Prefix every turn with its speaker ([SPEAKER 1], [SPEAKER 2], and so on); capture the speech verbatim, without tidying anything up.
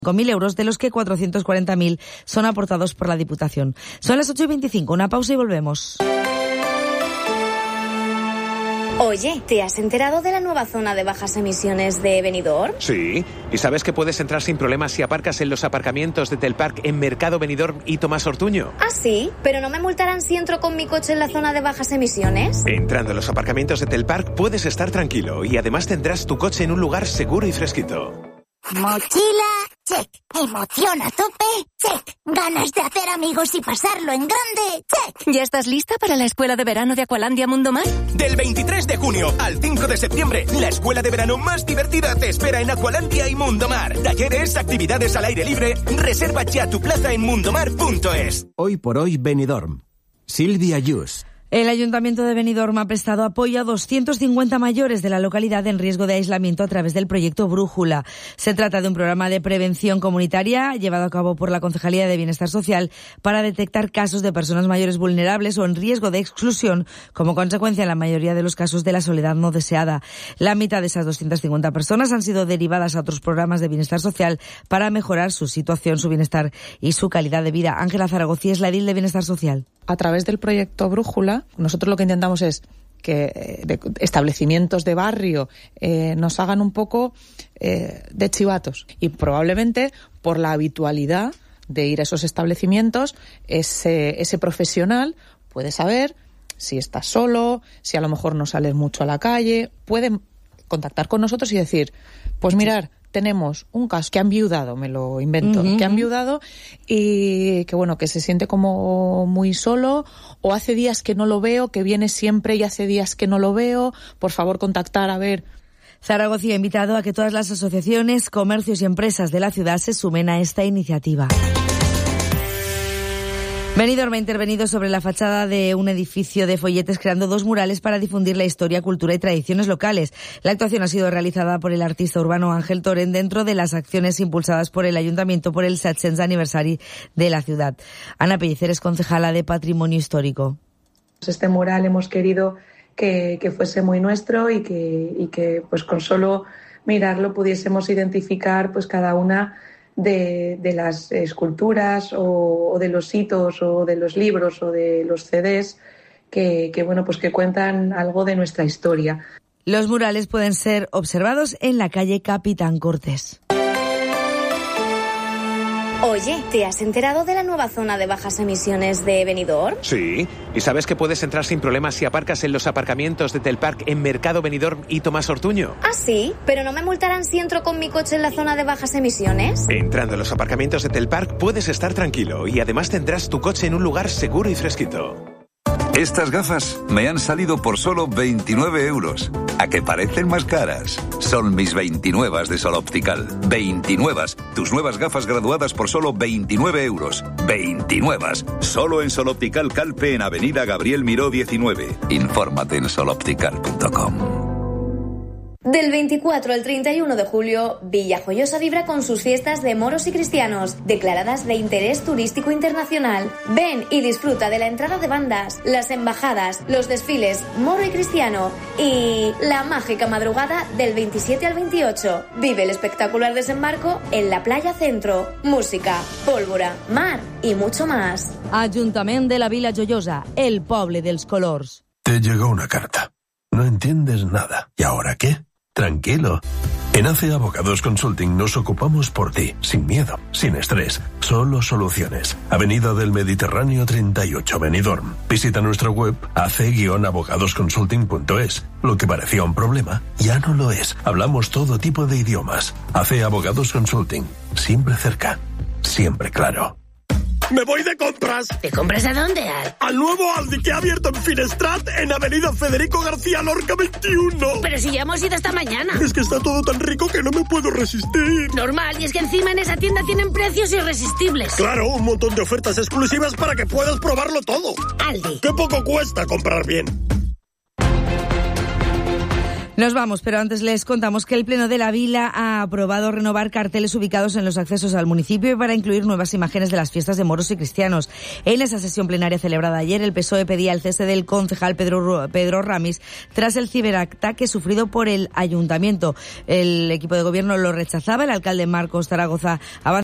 [SPEAKER 1] cinco mil euros, de los que cuatrocientos cuarenta mil son aportados por la Diputación. Son las ocho y veinticinco, una pausa y volvemos.
[SPEAKER 2] Oye, ¿te has enterado de la nueva zona de bajas emisiones de Benidorm?
[SPEAKER 3] Sí, ¿y sabes que puedes entrar sin problemas si aparcas en los aparcamientos de Telparc en Mercado Benidorm y Tomás Ortuño?
[SPEAKER 2] Ah, sí, pero ¿no me multarán si entro con mi coche en la zona de bajas emisiones?
[SPEAKER 3] Entrando en los aparcamientos de Telparc puedes estar tranquilo y además tendrás tu coche en un lugar seguro y fresquito.
[SPEAKER 4] Mochila, check. Emoción a tope, check. Ganas de hacer amigos y pasarlo en grande, check.
[SPEAKER 5] ¿Ya estás lista para la escuela de verano de Aqualandia Mundo Mar?
[SPEAKER 6] Del veintitrés de junio al cinco de septiembre, la escuela de verano más divertida te espera en Aqualandia y Mundo Mar. Talleres, actividades al aire libre. Reserva ya tu plaza en mundomar punto es.
[SPEAKER 7] Hoy por hoy Benidorm. Silvia Yus.
[SPEAKER 1] El Ayuntamiento de Benidorm ha prestado apoyo a doscientos cincuenta mayores de la localidad en riesgo de aislamiento a través del proyecto Brújula. Se trata de un programa de prevención comunitaria llevado a cabo por la Concejalía de Bienestar Social para detectar casos de personas mayores vulnerables o en riesgo de exclusión como consecuencia en la mayoría de los casos de la soledad no deseada. La mitad de esas doscientas cincuenta personas han sido derivadas a otros programas de bienestar social para mejorar su situación, su bienestar y su calidad de vida. Ángela Zaragoza es la edil de Bienestar Social.
[SPEAKER 8] A través del proyecto Brújula, nosotros lo que intentamos es que eh, establecimientos de barrio eh, nos hagan un poco eh, de chivatos. Y probablemente por la habitualidad de ir a esos establecimientos, ese, ese profesional puede saber si estás solo, si a lo mejor no sales mucho a la calle, puede contactar con nosotros y decir, pues mirar, tenemos un caso que ha enviudado, me lo invento, uh-huh. que ha enviudado y que bueno, que se siente como muy solo, o hace días que no lo veo, que viene siempre y hace días que no lo veo, por favor contactar a ver.
[SPEAKER 1] Zaragoza ha invitado a que todas las asociaciones, comercios y empresas de la ciudad se sumen a esta iniciativa. Benidorm ha intervenido sobre la fachada de un edificio de folletes creando dos murales para difundir la historia, cultura y tradiciones locales. La actuación ha sido realizada por el artista urbano Ángel Torén dentro de las acciones impulsadas por el Ayuntamiento por el setecientos aniversario de la ciudad. Ana Pellicer es concejala de Patrimonio Histórico.
[SPEAKER 9] Este mural hemos querido que, que fuese muy nuestro y que, y que pues con solo mirarlo pudiésemos identificar pues cada una De, de las esculturas o, o de los hitos o de los libros o de los C Ds que, que, bueno, pues que cuentan algo de nuestra historia.
[SPEAKER 1] Los murales pueden ser observados en la calle Capitán Cortés.
[SPEAKER 2] Oye, ¿te has enterado de la nueva zona de bajas emisiones de Benidorm?
[SPEAKER 3] Sí, ¿y sabes que puedes entrar sin problemas si aparcas en los aparcamientos de Telparc en Mercado Benidorm y Tomás Ortuño?
[SPEAKER 2] Ah, sí, pero ¿no me multarán si entro con mi coche en la zona de bajas emisiones?
[SPEAKER 3] Entrando en los aparcamientos de Telparc puedes estar tranquilo y además tendrás tu coche en un lugar seguro y fresquito.
[SPEAKER 10] Estas gafas me han salido por solo veintinueve euros. ¿A que parecen más caras? Son mis veintinuevas de Sol Optical. veintinuevas. Tus nuevas gafas graduadas por solo veintinueve euros. veintinuevas. Solo en Sol Optical Calpe en Avenida Gabriel Miró diecinueve. Infórmate en sol optical punto com.
[SPEAKER 2] Del veinticuatro al treinta y uno de julio, Villajoyosa vibra con sus fiestas de moros y cristianos, declaradas de interés turístico internacional. Ven y disfruta de la entrada de bandas, las embajadas, los desfiles moro y cristiano y la mágica madrugada del veintisiete al veintiocho. Vive el espectacular desembarco en la Playa Centro. Música, pólvora, mar y mucho más.
[SPEAKER 1] Ayuntamiento de la Vila Joiosa, el poble dels colors.
[SPEAKER 11] Te llegó una carta. No entiendes nada. ¿Y ahora qué? Tranquilo. En A C E Abogados Consulting nos ocupamos por ti, sin miedo, sin estrés, solo soluciones. Avenida del Mediterráneo treinta y ocho, Benidorm. Visita nuestra web a c guion abogados consulting punto es. Lo que parecía un problema, ya no lo es. Hablamos todo tipo de idiomas. A C E Abogados Consulting. Siempre cerca, siempre claro.
[SPEAKER 12] ¡Me voy de compras!
[SPEAKER 4] ¿Te compras a dónde, Al?
[SPEAKER 12] Al nuevo Aldi que ha abierto en Finestrat, en Avenida Federico García Lorca veintiuno.
[SPEAKER 4] Pero si ya hemos ido esta mañana.
[SPEAKER 12] Es que está todo tan rico que no me puedo resistir.
[SPEAKER 4] Normal, y es que encima en esa tienda tienen precios irresistibles.
[SPEAKER 12] Claro, un montón de ofertas exclusivas para que puedas probarlo todo.
[SPEAKER 4] Aldi.
[SPEAKER 12] ¡Qué poco cuesta comprar bien!
[SPEAKER 1] Nos vamos, pero antes les contamos que el Pleno de la Vila ha aprobado renovar carteles ubicados en los accesos al municipio y para incluir nuevas imágenes de las fiestas de moros y cristianos. En esa sesión plenaria celebrada ayer, el P S O E pedía el cese del concejal Pedro, Pedro Ramis tras el ciberataque sufrido por el ayuntamiento. El equipo de gobierno lo rechazaba. El alcalde Marcos Zaragoza avanzó